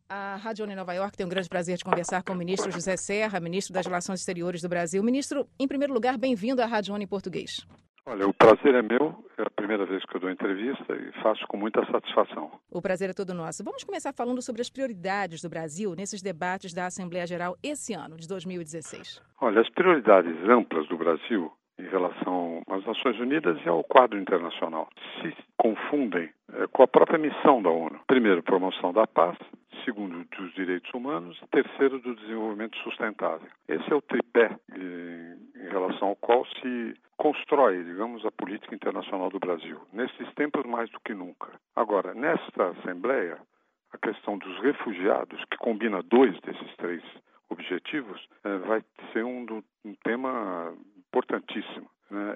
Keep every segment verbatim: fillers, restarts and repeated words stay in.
A Rádio One em Nova York tem um grande prazer de conversar com o ministro José Serra, ministro das Relações Exteriores do Brasil. Ministro, em primeiro lugar, bem-vindo à Rádio One em português. Olha, o prazer é meu, é a primeira vez que eu dou entrevista e faço com muita satisfação. O prazer é todo nosso. Vamos começar falando sobre as prioridades do Brasil nesses debates da Assembleia Geral esse ano, de dois mil e dezesseis. Olha, as prioridades amplas do Brasil em relação às Nações Unidas e ao quadro internacional se confundem é, com a própria missão da ONU. Primeiro, promoção da paz. Segundo, dos direitos humanos. Terceiro, do desenvolvimento sustentável. Esse é o tripé em, em relação ao qual se constrói, digamos, a política internacional do Brasil, nesses tempos mais do que nunca. Agora, nesta Assembleia, a questão dos refugiados, que combina dois desses três objetivos, é, vai ser um, do, um tema importantíssimo, né?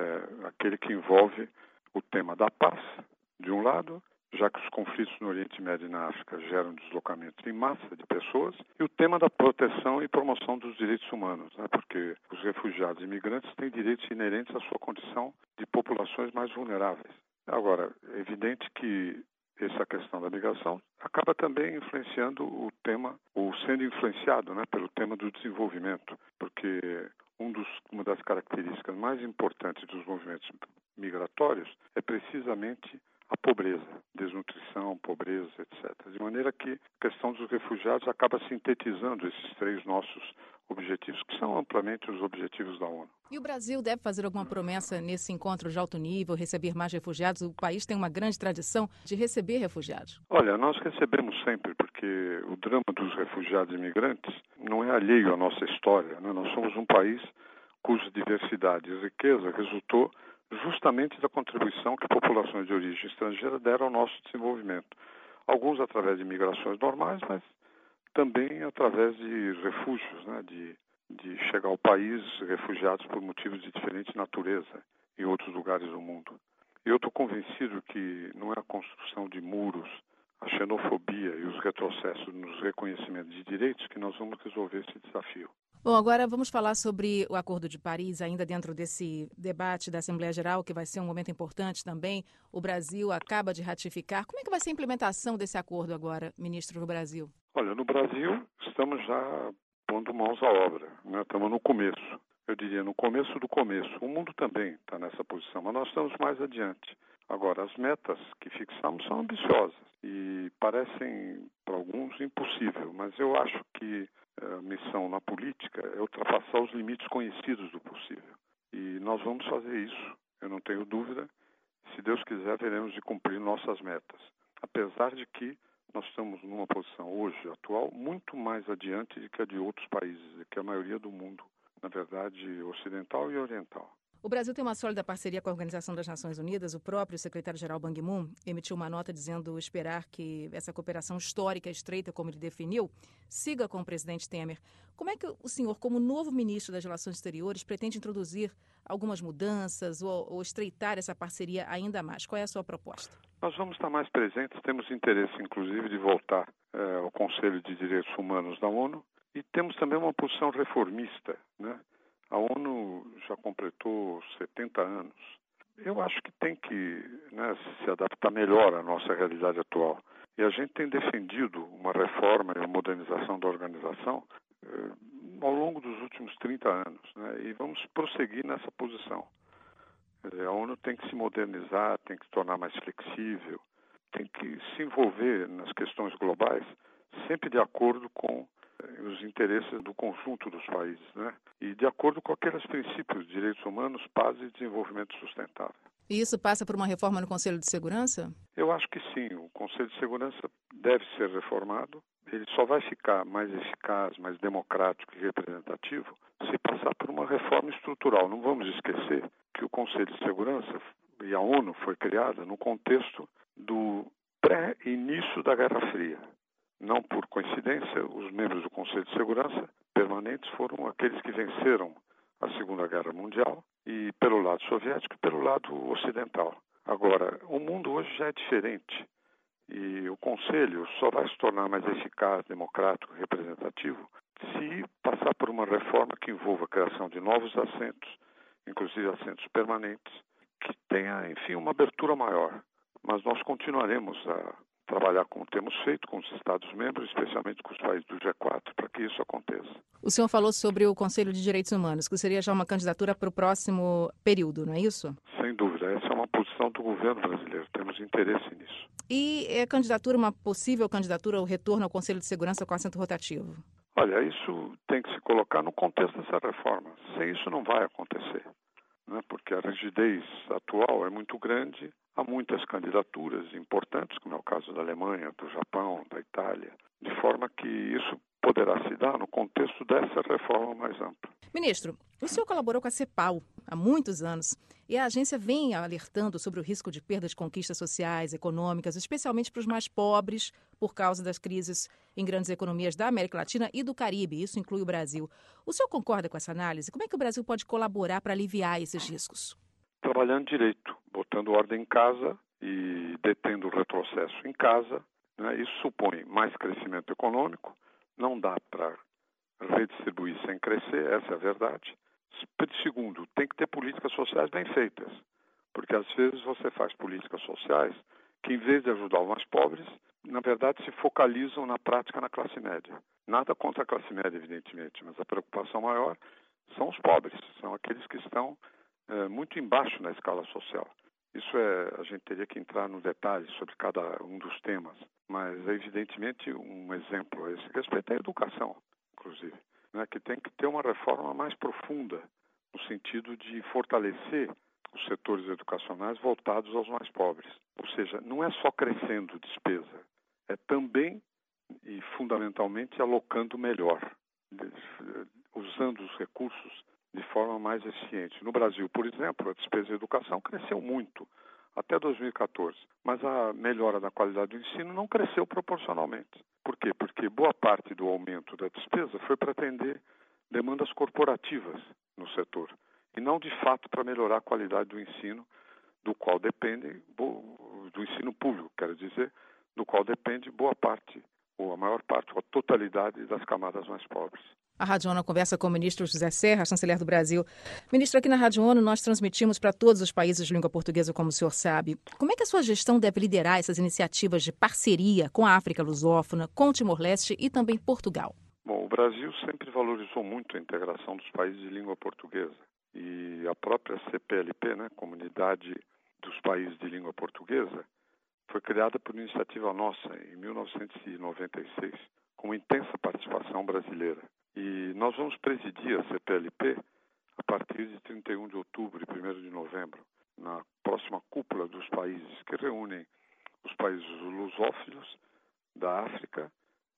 É aquele que envolve o tema da paz, de um lado, já que os conflitos no Oriente Médio e na África geram deslocamento em massa de pessoas, e o tema da proteção e promoção dos direitos humanos, né? Porque os refugiados e imigrantes têm direitos inerentes à sua condição de populações mais vulneráveis. Agora, é evidente que essa questão da migração acaba também influenciando o tema, ou sendo influenciado, né, pelo tema do desenvolvimento, porque um dos, uma das características mais importantes dos movimentos migratórios é precisamente a pobreza, desnutrição, pobreza, etcétera. De maneira que a questão dos refugiados acaba sintetizando esses três nossos objetivos, que são amplamente os objetivos da ONU. E o Brasil deve fazer alguma promessa nesse encontro de alto nível, receber mais refugiados? O país tem uma grande tradição de receber refugiados. Olha, nós recebemos sempre, porque o drama dos refugiados e imigrantes não é alheio à nossa história, né? Nós somos um país cuja diversidade e riqueza resultou justamente da contribuição que populações de origem estrangeira deram ao nosso desenvolvimento. Alguns através de migrações normais, mas também através de refúgios, né? de, de chegar ao país refugiados por motivos de diferente natureza em outros lugares do mundo. Eu estou convencido que não é a construção de muros, a xenofobia e os retrocessos nos reconhecimentos de direitos que nós vamos resolver esse desafio. Bom, agora vamos falar sobre o Acordo de Paris, ainda dentro desse debate da Assembleia Geral, que vai ser um momento importante também. O Brasil acaba de ratificar. Como é que vai ser a implementação desse acordo agora, ministro do Brasil? Olha, no Brasil estamos já pondo mãos à obra, né? Estamos no começo, eu diria no começo do começo. O mundo também está nessa posição, mas nós estamos mais adiante. Agora, as metas que fixamos são ambiciosas e parecem, para alguns, impossível, mas eu acho que a missão na política é ultrapassar os limites conhecidos do possível. E nós vamos fazer isso, eu não tenho dúvida. Se Deus quiser, veremos de cumprir nossas metas. Apesar de que nós estamos numa posição hoje, atual, muito mais adiante do que a de outros países, do que a maioria do mundo, na verdade, ocidental e oriental. O Brasil tem uma sólida parceria com a Organização das Nações Unidas. O próprio secretário-geral Ban Ki-moon emitiu uma nota dizendo esperar que essa cooperação histórica estreita, como ele definiu, siga com o presidente Temer. Como é que o senhor, como novo ministro das Relações Exteriores, pretende introduzir algumas mudanças ou, ou estreitar essa parceria ainda mais? Qual é a sua proposta? Nós vamos estar mais presentes, temos interesse, inclusive, de voltar eh, ao Conselho de Direitos Humanos da ONU e temos também uma posição reformista, né? A ONU já completou setenta anos. Eu acho que tem que, né, se adaptar melhor à nossa realidade atual. E a gente tem defendido uma reforma e uma modernização da organização eh, ao longo dos últimos trinta anos, né? E vamos prosseguir nessa posição. A ONU tem que se modernizar, tem que se tornar mais flexível, tem que se envolver nas questões globais, sempre de acordo com os interesses do conjunto dos países, né? E de acordo com aqueles princípios de direitos humanos, paz e desenvolvimento sustentável. E isso passa por uma reforma no Conselho de Segurança? Eu acho que sim. O Conselho de Segurança deve ser reformado. Ele só vai ficar mais eficaz, mais democrático e representativo se passar por uma reforma estrutural. Não vamos esquecer que o Conselho de Segurança e a ONU foi criada no contexto do pré-início da Guerra Fria. Não por coincidência, os membros do Conselho de Segurança permanentes foram aqueles que venceram a Segunda Guerra Mundial, e pelo lado soviético e pelo lado ocidental. Agora, o mundo hoje já é diferente e o Conselho só vai se tornar mais eficaz, democrático e representativo se passar por uma reforma que envolva a criação de novos assentos, inclusive assentos permanentes, que tenha, enfim, uma abertura maior. Mas nós continuaremos a trabalhar como temos feito com os Estados-membros, especialmente com os países do G quatro, para que isso aconteça. O senhor falou sobre o Conselho de Direitos Humanos, que seria já uma candidatura para o próximo período, não é isso? Sem dúvida, essa é uma posição do governo brasileiro, temos interesse nisso. E é candidatura, uma possível candidatura ao retorno ao Conselho de Segurança com assento rotativo? Olha, isso tem que se colocar no contexto dessa reforma. Sem isso não vai acontecer, né? Porque a rigidez atual é muito grande, há muitas candidaturas importantes, como é o caso da Alemanha, do Japão, da Itália, de forma que isso poderá se dar no contexto dessa reforma mais ampla. Ministro, o senhor colaborou com a CEPAL há muitos anos e a agência vem alertando sobre o risco de perda de conquistas sociais, econômicas, especialmente para os mais pobres, por causa das crises em grandes economias da América Latina e do Caribe. Isso inclui o Brasil. O senhor concorda com essa análise? Como é que o Brasil pode colaborar para aliviar esses riscos? Trabalhando direito, botando ordem em casa e detendo o retrocesso em casa, né? Isso supõe mais crescimento econômico, não dá para redistribuir sem crescer, essa é a verdade. Segundo, tem que ter políticas sociais bem feitas, porque às vezes você faz políticas sociais que, em vez de ajudar os mais pobres, na verdade se focalizam na prática na classe média. Nada contra a classe média, evidentemente, mas a preocupação maior são os pobres, são aqueles que estão é, muito embaixo na escala social. Isso é, a gente teria que entrar no detalhe sobre cada um dos temas, mas evidentemente um exemplo a esse respeito é a educação, inclusive, né, que tem que ter uma reforma mais profunda no sentido de fortalecer os setores educacionais voltados aos mais pobres. Ou seja, não é só crescendo despesa, é também e fundamentalmente alocando melhor, usando os recursos de forma mais eficiente. No Brasil, por exemplo, a despesa de educação cresceu muito até dois mil e quatorze, mas a melhora da qualidade do ensino não cresceu proporcionalmente. Por quê? Porque boa parte do aumento da despesa foi para atender demandas corporativas no setor e não, de fato, para melhorar a qualidade do ensino, do qual depende, do ensino público, quero dizer, do qual depende boa parte, ou a maior parte, ou a totalidade das camadas mais pobres. A Rádio ONU conversa com o ministro José Serra, chanceler do Brasil. Ministro, aqui na Rádio ONU nós transmitimos para todos os países de língua portuguesa, como o senhor sabe. Como é que a sua gestão deve liderar essas iniciativas de parceria com a África lusófona, com o Timor-Leste e também Portugal? Bom, o Brasil sempre valorizou muito a integração dos países de língua portuguesa. E a própria C P L P, né, Comunidade dos Países de Língua Portuguesa, foi criada por iniciativa nossa em mil novecentos e noventa e seis, com intensa participação brasileira. E nós vamos presidir a C P L P a partir de trinta e um de outubro e primeiro de novembro, na próxima cúpula dos países que reúnem os países lusófilos da África,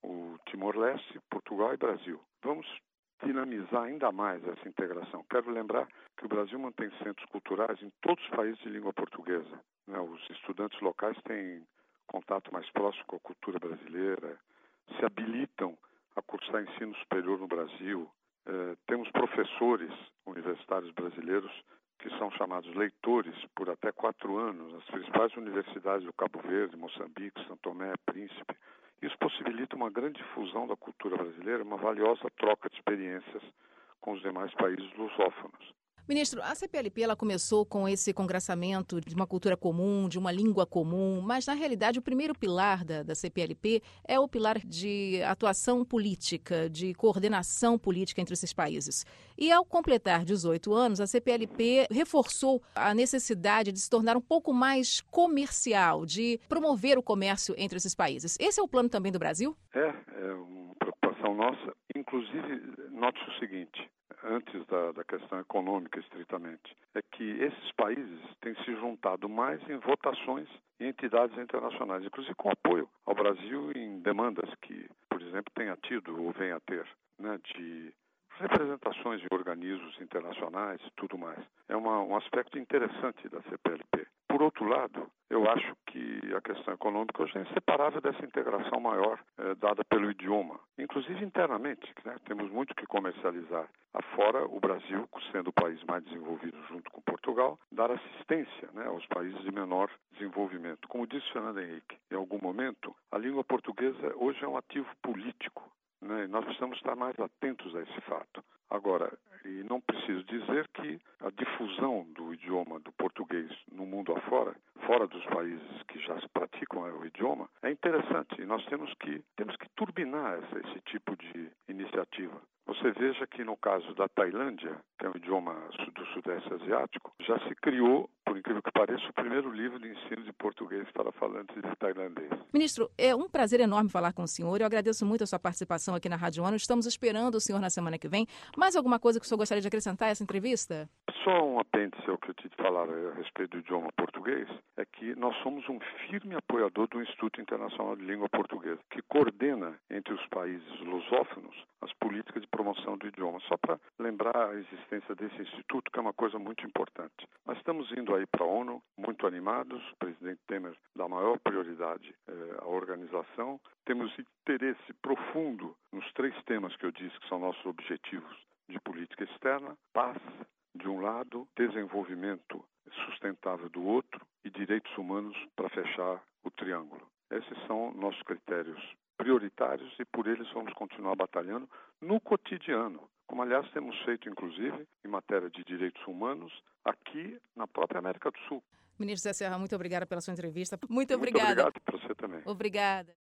o Timor-Leste, Portugal e Brasil. Vamos dinamizar ainda mais essa integração. Quero lembrar que o Brasil mantém centros culturais em todos os países de língua portuguesa, né? Os estudantes locais têm contato mais próximo com a cultura brasileira, se habilitam a cursar ensino superior no Brasil. Eh, temos professores universitários brasileiros que são chamados leitores por até quatro anos nas principais universidades do Cabo Verde, Moçambique, São Tomé, Príncipe. Isso possibilita uma grande difusão da cultura brasileira, uma valiosa troca de experiências com os demais países lusófonos. Ministro, a C P L P ela começou com esse congressamento de uma cultura comum, de uma língua comum, mas, na realidade, o primeiro pilar da, da C P L P é o pilar de atuação política, de coordenação política entre esses países. E, ao completar dezoito anos, a C P L P reforçou a necessidade de se tornar um pouco mais comercial, de promover o comércio entre esses países. Esse é o plano também do Brasil? É, é uma preocupação nossa. Inclusive, note o seguinte, antes da, da questão econômica estritamente, é que esses países têm se juntado mais em votações e entidades internacionais, inclusive com apoio ao Brasil em demandas que, por exemplo, tenha tido ou venha a ter, né, de representações de organismos internacionais e tudo mais. É uma, um aspecto interessante da C P L P. Por outro lado, eu acho que a questão econômica hoje é inseparável dessa integração maior eh, dada pelo idioma, inclusive internamente, né? Temos muito que comercializar. Afora, o Brasil, sendo o país mais desenvolvido junto com Portugal, dar assistência, né, aos países de menor desenvolvimento. Como disse Fernando Henrique, em algum momento, a língua portuguesa hoje é um ativo político né? E nós precisamos estar mais atentos a esse fato. Agora, e não preciso dizer que a difusão do idioma do português no mundo afora, fora dos países que já se praticam o idioma, é interessante. E nós temos que, temos que turbinar essa, esse tipo de iniciativa. Você veja que no caso da Tailândia, que é um idioma do Sudeste Asiático, já se criou, por incrível que pareça, o primeiro livro de ensino de português para falantes de tailandês. Ministro, é um prazer enorme falar com o senhor. Eu agradeço muito a sua participação aqui na Rádio ONU. Estamos esperando o senhor na semana que vem. Mais alguma coisa que o senhor gostaria de acrescentar a essa entrevista? Só um apêndice ao que eu te falar a respeito do idioma português, é que nós somos um firme apoiador do Instituto Internacional de Língua Portuguesa, que coordena entre os países lusófonos as políticas de promoção do idioma. Só para lembrar a existência desse instituto, que é uma coisa muito importante. Nós estamos indo aí para a ONU muito animados, o presidente Temer dá maior prioridade eh, à organização. Temos interesse profundo nos três temas que eu disse que são nossos objetivos de política externa: paz, de um lado, desenvolvimento sustentável do outro e direitos humanos para fechar o triângulo. Esses são nossos critérios prioritários e por eles vamos continuar batalhando no cotidiano, como aliás temos feito inclusive em matéria de direitos humanos aqui na própria América do Sul. Ministro Zé Serra, muito obrigada pela sua entrevista. Muito, muito obrigada. Muito obrigado para você também. Obrigada.